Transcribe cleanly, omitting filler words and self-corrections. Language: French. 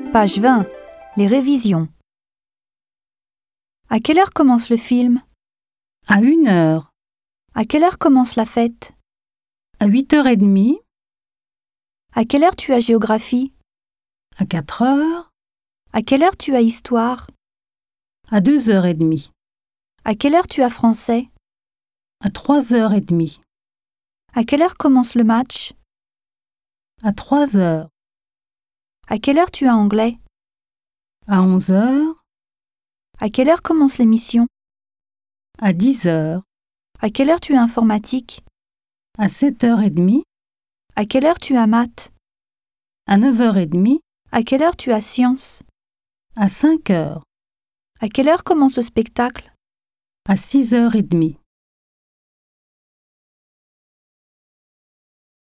Page 20. Les révisions. À quelle heure commence le film? À 1h, À quelle heure commence la fête? à 8h30, À quelle heure tu as géographie? à 4h, À quelle heure tu as histoire? à 2h30, À quelle heure tu as français? à 3h30, À quelle heure commence le match? à 3h, À quelle heure tu as anglais? à 11h, À quelle heure commence l'émission? à 10h, À quelle heure tu as informatique? à 7h30, À quelle heure tu as maths? à 9h30, À quelle heure tu as sciences? à 5h, À quelle heure commence le spectacle? à 6h30.